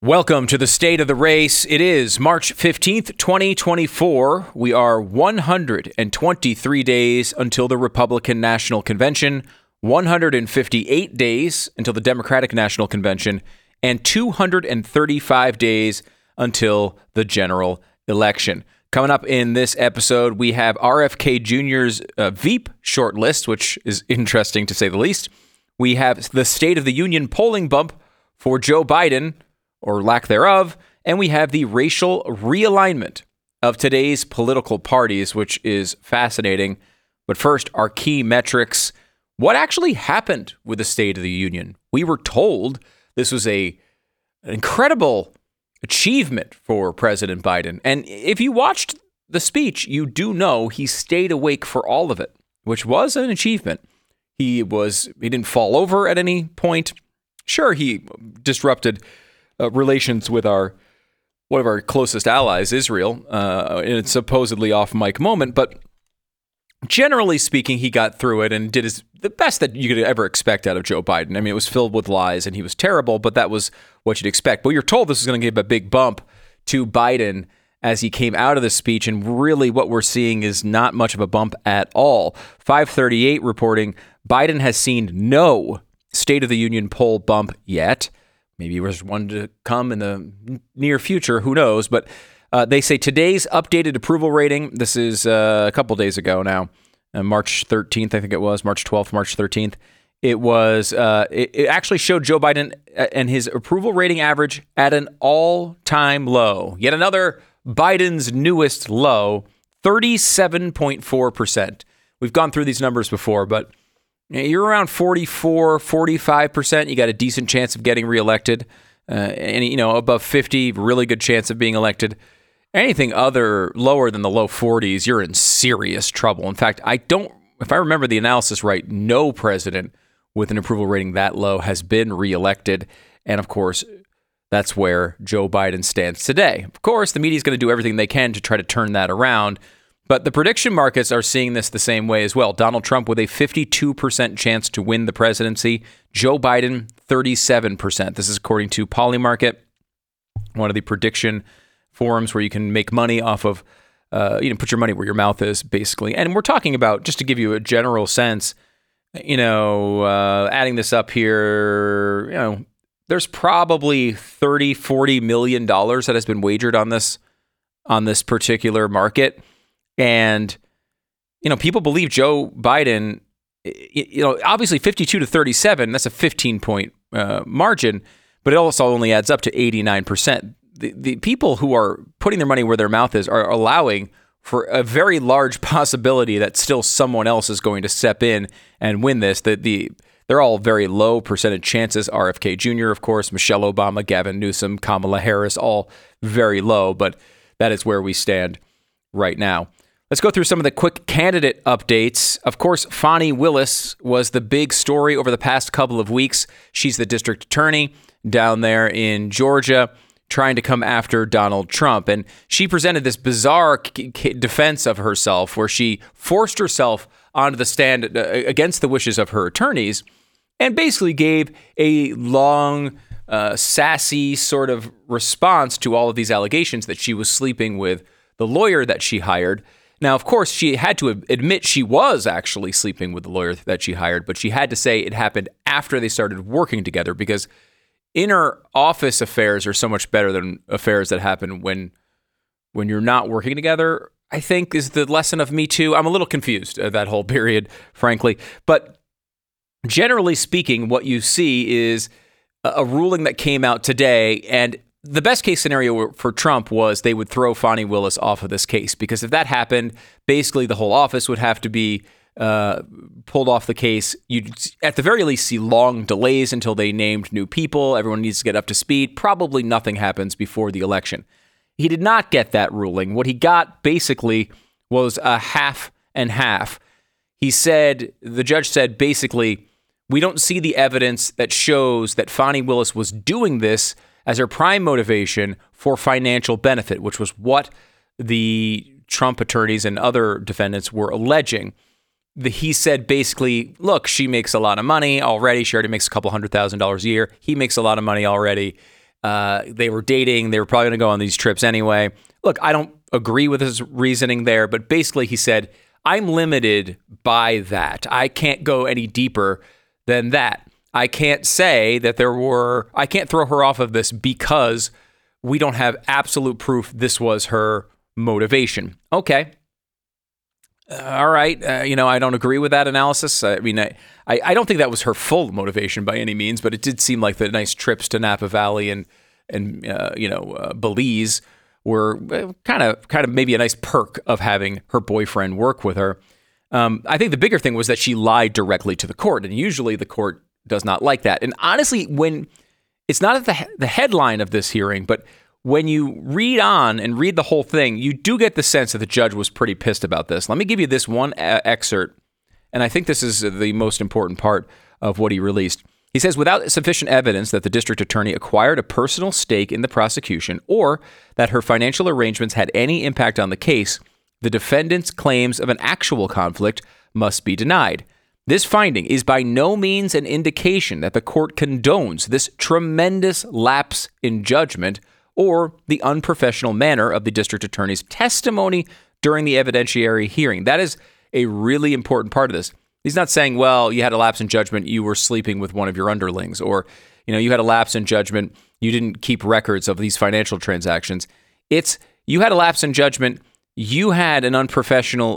Welcome to the State of the Race. It is March 15th, 2024. We are 123 days until the Republican National Convention, 158 days until the Democratic National Convention, and 235 days until the general election. Coming up in this episode, we have RFK Jr.'s Veep shortlist, which is interesting to say the least. We have the State of the Union polling bump for Joe Biden, or lack thereof, and we have the racial realignment of today's political parties, which is fascinating. But first, our key metrics. What actually happened with the State of the Union? We were told this was an incredible achievement for President Biden. And if you watched the speech, you do know he stayed awake for all of it, which was an achievement. He didn't fall over at any point. Sure, he disrupted relations with one of our closest allies, Israel, in a supposedly off-mic moment. But generally speaking, he got through it and did the best that you could ever expect out of Joe Biden. I mean, it was filled with lies and he was terrible, but that was what you'd expect. But you're told this is going to give a big bump to Biden as he came out of the speech. And really what we're seeing is not much of a bump at all. 538 reporting Biden has seen no State of the Union poll bump yet. Maybe there's one to come in the near future. Who knows? But they say today's updated approval rating, this is a couple days ago now, March 13th, I think it was, March 12th, March 13th. It actually showed Joe Biden and his approval rating average at an all-time low. Yet another Biden's newest low, 37.4%. We've gone through these numbers before, but you're around 44, 45%. You got a decent chance of getting reelected. And above 50, really good chance of being elected. Anything lower than the low 40s, you're in serious trouble. In fact, if I remember the analysis right, no president with an approval rating that low has been reelected. And of course, that's where Joe Biden stands today. Of course, the media is going to do everything they can to try to turn that around. But the prediction markets are seeing this the same way as well. Donald Trump with a 52% chance to win the presidency. Joe Biden, 37%. This is according to Polymarket, one of the prediction forums where you can make money off of, put your money where your mouth is, basically. And we're talking about, just to give you a general sense, adding this up here, there's probably $30-40 million that has been wagered on this particular market. And, people believe Joe Biden, obviously 52 to 37, that's a 15-point margin, but it also only adds up to 89%. The people who are putting their money where their mouth is are allowing for a very large possibility that still someone else is going to step in and win this. They're all very low percentage chances. RFK Jr., of course, Michelle Obama, Gavin Newsom, Kamala Harris, all very low, but that is where we stand right now. Let's go through some of the quick candidate updates. Of course, Fani Willis was the big story over the past couple of weeks. She's the district attorney down there in Georgia trying to come after Donald Trump. And she presented this bizarre defense of herself where she forced herself onto the stand against the wishes of her attorneys and basically gave a long, sassy sort of response to all of these allegations that she was sleeping with the lawyer that she hired. Now, of course, she had to admit she was actually sleeping with the lawyer that she hired, but she had to say it happened after they started working together because inner office affairs are so much better than affairs that happen when you're not working together, I think is the lesson of Me Too. I'm a little confused that whole period, frankly. But generally speaking, what you see is a ruling that came out today, and the best case scenario for Trump was they would throw Fani Willis off of this case, because if that happened, basically the whole office would have to be pulled off the case. You'd at the very least see long delays until they named new people. Everyone needs to get up to speed. Probably nothing happens before the election. He did not get that ruling. What he got basically was a half and half. The judge said basically, we don't see the evidence that shows that Fani Willis was doing this as her prime motivation for financial benefit, which was what the Trump attorneys and other defendants were alleging. He said basically, look, she makes a lot of money already. She already makes a couple $100,000 a year. He makes a lot of money already. They were dating. They were probably going to go on these trips anyway. Look, I don't agree with his reasoning there, but basically he said, I'm limited by that. I can't go any deeper than that. I can't say that I can't throw her off of this because we don't have absolute proof this was her motivation. Okay. All right. I don't agree with that analysis. I mean, I don't think that was her full motivation by any means, but it did seem like the nice trips to Napa Valley and Belize were kind of maybe a nice perk of having her boyfriend work with her. I think the bigger thing was that she lied directly to the court, and usually the court does not like that. And honestly, when it's not at the headline of this hearing, but when you read on and read the whole thing, you do get the sense that the judge was pretty pissed about this. Let me give you this one excerpt, and I think this is the most important part of what he released. He says, without sufficient evidence that the district attorney acquired a personal stake in the prosecution or that her financial arrangements had any impact on the case, the defendant's claims of an actual conflict must be denied. This finding is by no means an indication that the court condones this tremendous lapse in judgment or the unprofessional manner of the district attorney's testimony during the evidentiary hearing. That is a really important part of this. He's not saying, well, you had a lapse in judgment, you were sleeping with one of your underlings, or, you had a lapse in judgment, you didn't keep records of these financial transactions. It's, you had a lapse in judgment, you had an unprofessional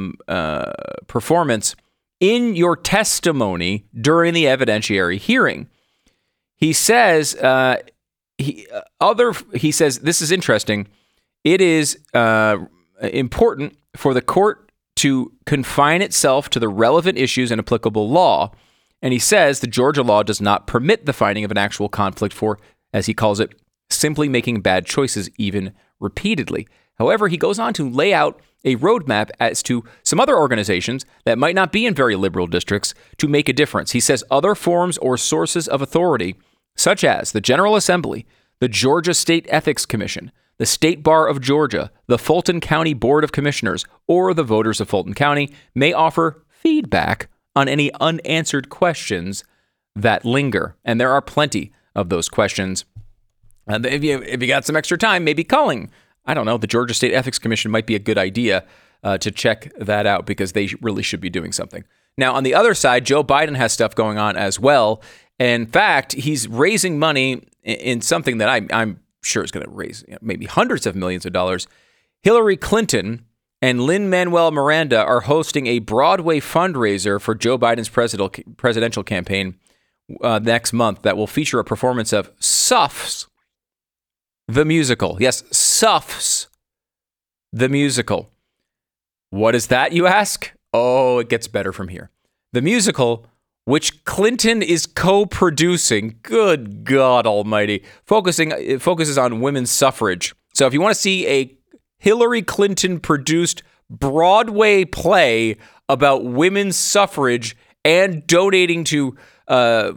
performance in your testimony during the evidentiary hearing. He says, he says, this is interesting. It is important for the court to confine itself to the relevant issues and applicable law. And he says the Georgia law does not permit the finding of an actual conflict for, as he calls it, simply making bad choices even repeatedly. However, he goes on to lay out a roadmap as to some other organizations that might not be in very liberal districts to make a difference. He says other forms or sources of authority, such as the General Assembly, the Georgia State Ethics Commission, the State Bar of Georgia, the Fulton County Board of Commissioners, or the voters of Fulton County may offer feedback on any unanswered questions that linger. And there are plenty of those questions. And if you got some extra time, maybe calling, I don't know, the Georgia State Ethics Commission might be a good idea to check that out because they really should be doing something. Now, on the other side, Joe Biden has stuff going on as well. In fact, he's raising money in something that I'm sure is going to raise maybe hundreds of millions of dollars. Hillary Clinton and Lin-Manuel Miranda are hosting a Broadway fundraiser for Joe Biden's presidential campaign next month that will feature a performance of Suffs, the musical. Yes, Suffs, the musical. What is that, you ask? Oh, it gets better from here. The musical, which Clinton is co-producing, good God almighty, it focuses on women's suffrage. So if you want to see a Hillary Clinton-produced Broadway play about women's suffrage and donating to Joe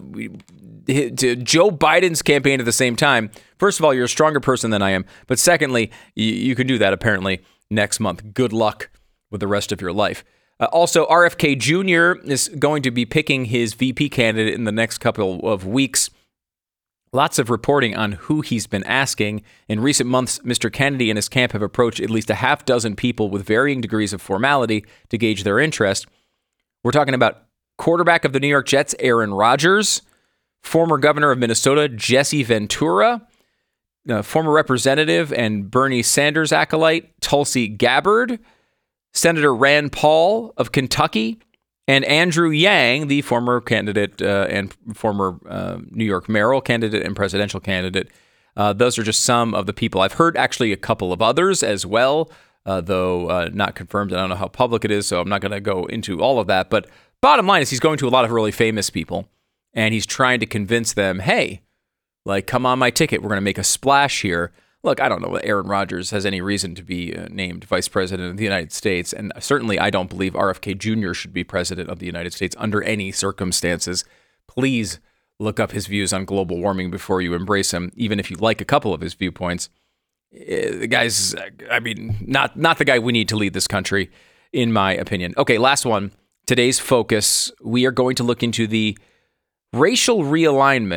Biden's campaign at the same time, first of all, you're a stronger person than I am. But secondly, you can do that apparently next month. Good luck with the rest of your life. Also, RFK Jr. is going to be picking his VP candidate in the next couple of weeks. Lots of reporting on who he's been asking. In recent months, Mr. Kennedy and his camp have approached at least a half dozen people with varying degrees of formality to gauge their interest. We're talking about quarterback of the New York Jets, Aaron Rodgers, former governor of Minnesota, Jesse Ventura, former representative and Bernie Sanders acolyte, Tulsi Gabbard, Senator Rand Paul of Kentucky, and Andrew Yang, the former candidate and former New York mayoral candidate and presidential candidate. Those are just some of the people. I've heard actually a couple of others as well, though not confirmed. I don't know how public it is, so I'm not going to go into all of that. But bottom line is he's going to a lot of really famous people, and he's trying to convince them, hey, like, come on my ticket. We're going to make a splash here. Look, I don't know that Aaron Rodgers has any reason to be named vice president of the United States. And certainly I don't believe RFK Jr. should be president of the United States under any circumstances. Please look up his views on global warming before you embrace him, even if you like a couple of his viewpoints. The guy's, I mean, not the guy we need to lead this country, in my opinion. Okay, last one. Today's focus, we are going to look into the racial realignment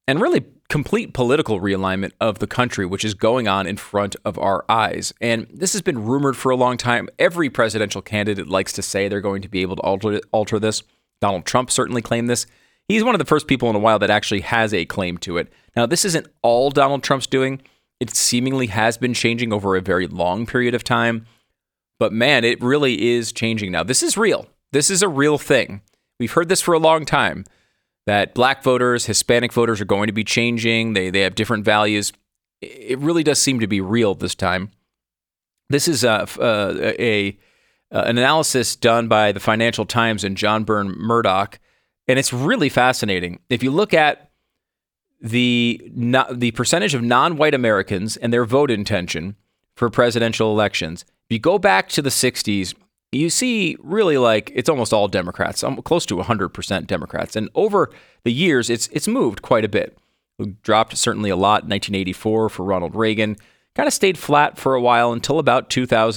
and really complete political realignment of the country, which is going on in front of our eyes. And this has been rumored for a long time. Every presidential candidate likes to say they're going to be able to alter this. Donald Trump certainly claimed this. He's one of the first people in a while that actually has a claim to it. Now, this isn't all Donald Trump's doing. It seemingly has been changing over a very long period of time. But man, it really is changing now. This is real. This is a real thing. We've heard this for a long time, that black voters, Hispanic voters are going to be changing. They have different values. It really does seem to be real this time. This is an analysis done by the Financial Times and John Byrne Murdoch, and it's really fascinating. If you look at the percentage of non-white Americans and their vote intention for presidential elections, if you go back to the 60s, you see really like it's almost all Democrats, close to 100% Democrats. And over the years, it's moved quite a bit. It dropped certainly a lot in 1984 for Ronald Reagan, kind of stayed flat for a while until about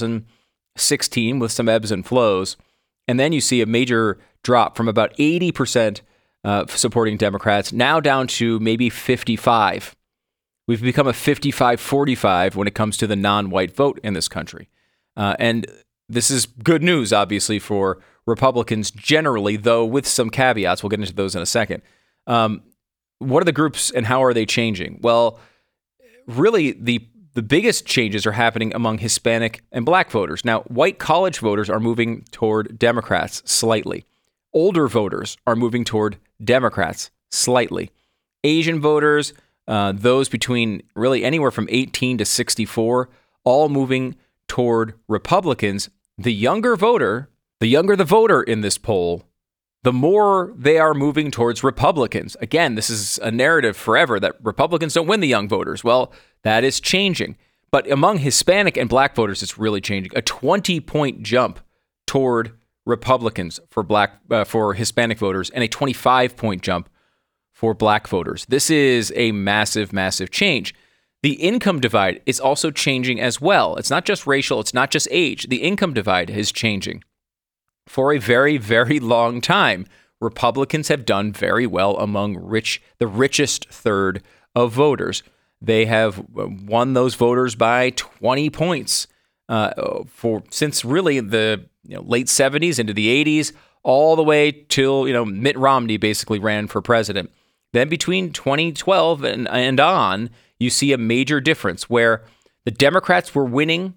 2016 with some ebbs and flows. And then you see a major drop from about 80% supporting Democrats, now down to maybe 55. We've become a 55-45 when it comes to the non-white vote in this country. And this is good news, obviously, for Republicans generally, though with some caveats. We'll get into those in a second. What are the groups and how are they changing? Well, really, the biggest changes are happening among Hispanic and black voters. Now, white college voters are moving toward Democrats slightly. Older voters are moving toward Democrats slightly. Asian voters, those between really anywhere from 18 to 64, all moving toward Republicans. The younger the voter in this poll, the more they are moving towards Republicans. Again, this is a narrative forever that Republicans don't win the young voters. Well, that is changing. But among Hispanic and black voters, it's really changing. A 20-point jump toward Republicans for Hispanic voters and a 25-point jump for black voters. This is a massive, massive change. The income divide is also changing as well. It's not just racial. It's not just age. The income divide is changing. For a very, very long time, Republicans have done very well among the richest third of voters. They have won those voters by 20 points since really the late 70s into the 80s, all the way till Mitt Romney basically ran for president. Then between 2012 and on, you see a major difference where the Democrats were winning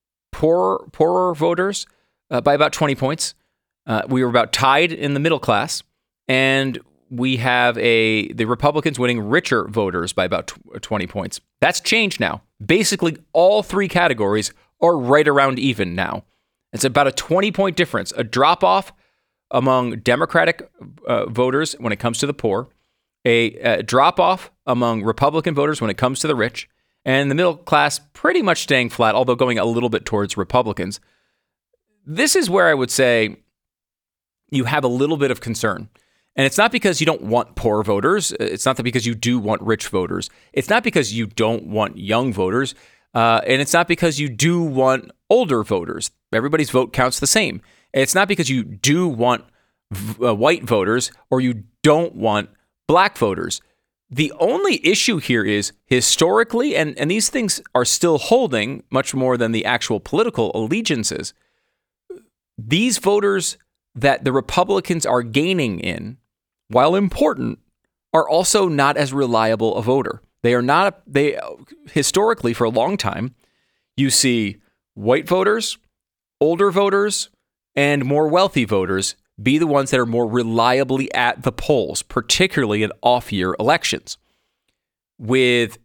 poorer voters by about 20 points. We were about tied in the middle class, and we have the Republicans winning richer voters by about 20 points. That's changed now. Basically, all three categories are right around even now. It's about a 20-point difference, a drop-off among Democratic voters when it comes to the poor, a drop-off among Republican voters when it comes to the rich, and the middle class pretty much staying flat, although going a little bit towards Republicans. This is where I would say you have a little bit of concern. And it's not because you don't want poor voters. It's not because you do want rich voters. It's not because you don't want young voters. And it's not because you do want older voters. Everybody's vote counts the same. It's not because you do want white voters or you don't want black voters. The only issue here is historically, and these things are still holding much more than the actual political allegiances, these voters that the Republicans are gaining in, while important, are also not as reliable a voter. They historically, for a long time, you see white voters, older voters, and more wealthy voters be the ones that are more reliably at the polls, particularly in off-year elections. With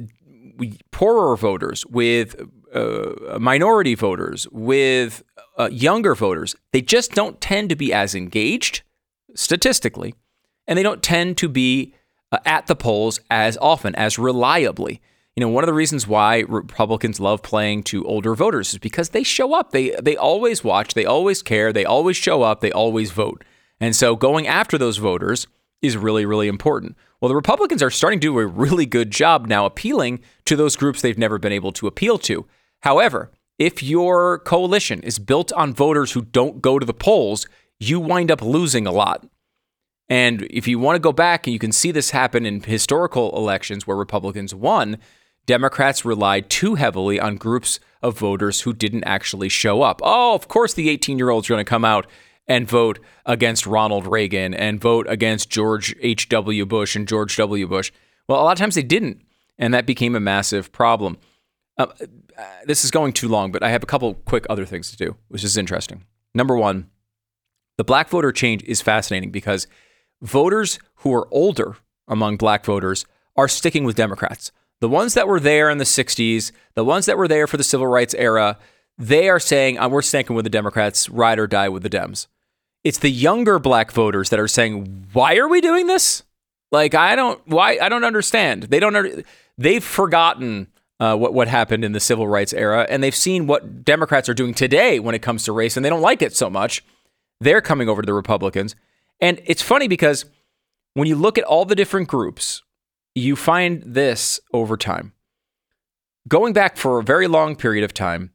poorer voters, with minority voters, with younger voters, they just don't tend to be as engaged statistically, and they don't tend to be at the polls as often, as reliably. One of the reasons why Republicans love playing to older voters is because they show up. They always watch. They always care. They always show up. They always vote. And so going after those voters is really, really important. Well, the Republicans are starting to do a really good job now appealing to those groups they've never been able to appeal to. However, if your coalition is built on voters who don't go to the polls, you wind up losing a lot. And if you want to go back, and you can see this happen in historical elections where Republicans won, Democrats relied too heavily on groups of voters who didn't actually show up. Oh, of course the 18-year-olds are going to come out and vote against Ronald Reagan and vote against George H.W. Bush and George W. Bush. Well, a lot of times they didn't, and that became a massive problem. This is going too long, but I have a couple quick other things to do, which is interesting. Number one, the black voter change is fascinating because voters who are older among black voters are sticking with Democrats. The ones that were there in the 60s, the ones that were there for the civil rights era, they are saying, we're sticking with the Democrats, ride or die with the Dems. It's the younger black voters that are saying, why are we doing this? Like, I don't understand. They've forgotten what happened in the civil rights era, and they've seen what Democrats are doing today when it comes to race, and they don't like it so much. They're coming over to the Republicans. And it's funny because when you look at all the different groups, you find this over time. Going back for a very long period of time,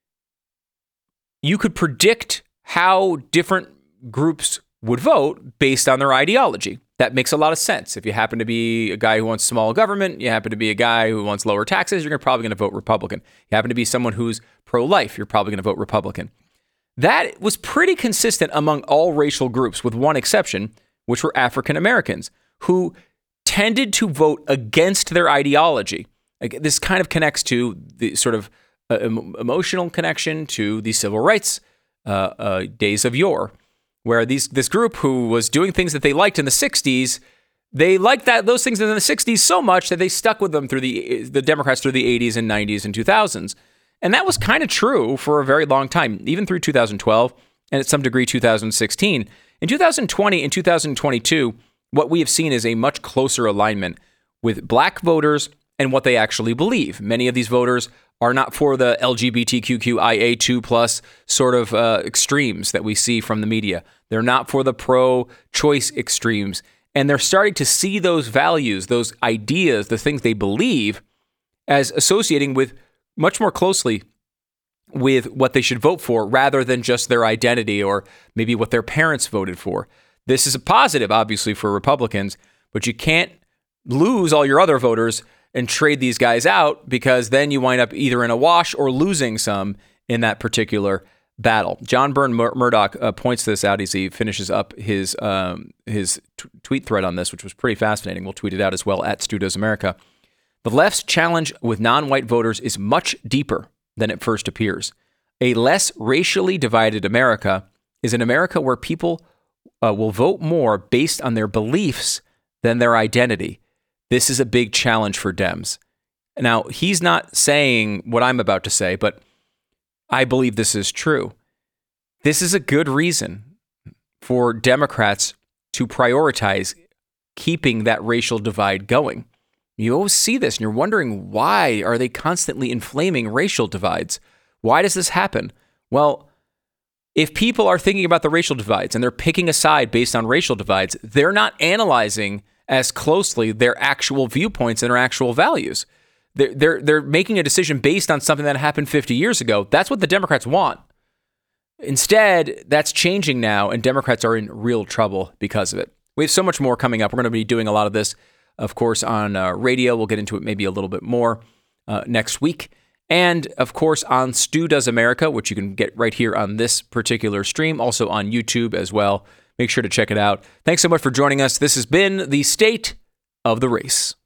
you could predict how different groups would vote based on their ideology. That makes a lot of sense. If you happen to be a guy who wants small government, you happen to be a guy who wants lower taxes, you're probably going to vote Republican. You happen to be someone who's pro-life, you're probably going to vote Republican. That was pretty consistent among all racial groups, with one exception, which were African Americans, who tended to vote against their ideology. Like, this kind of connects to the sort of emotional connection to the civil rights days of yore, where this group who was doing things that they liked in the 60s, they liked those things in the 60s so much that they stuck with them through the Democrats through the 80s and 90s and 2000s. And that was kind of true for a very long time, even through 2012 and at some degree 2016. In 2020 and 2022, what we have seen is a much closer alignment with black voters and what they actually believe. Many of these voters are not for the LGBTQIA2+ sort of extremes that we see from the media. They're not for the pro-choice extremes. And they're starting to see those values, those ideas, the things they believe as associating with much more closely with what they should vote for rather than just their identity or maybe what their parents voted for. This is a positive, obviously, for Republicans, but you can't lose all your other voters and trade these guys out, because then you wind up either in a wash or losing some in that particular battle. John Byrne Murdoch points this out as he finishes up his tweet thread on this, which was pretty fascinating. We'll tweet it out as well at Stu Does America. The left's challenge with non-white voters is much deeper than it first appears. A less racially divided America is an America where people will vote more based on their beliefs than their identity. This is a big challenge for Dems. Now, he's not saying what I'm about to say, but I believe this is true. This is a good reason for Democrats to prioritize keeping that racial divide going. You always see this, and you're wondering, why are they constantly inflaming racial divides? Why does this happen? Well, if people are thinking about the racial divides and they're picking a side based on racial divides, they're not analyzing as closely their actual viewpoints and their actual values. They're making a decision based on something that happened 50 years ago. That's what the Democrats want. Instead, that's changing now, and Democrats are in real trouble because of it. We have so much more coming up. We're going to be doing a lot of this, of course, on radio. We'll get into it maybe a little bit more next week. And, of course, on Stu Does America, which you can get right here on this particular stream, also on YouTube as well. Make sure to check it out. Thanks so much for joining us. This has been The State of the Race.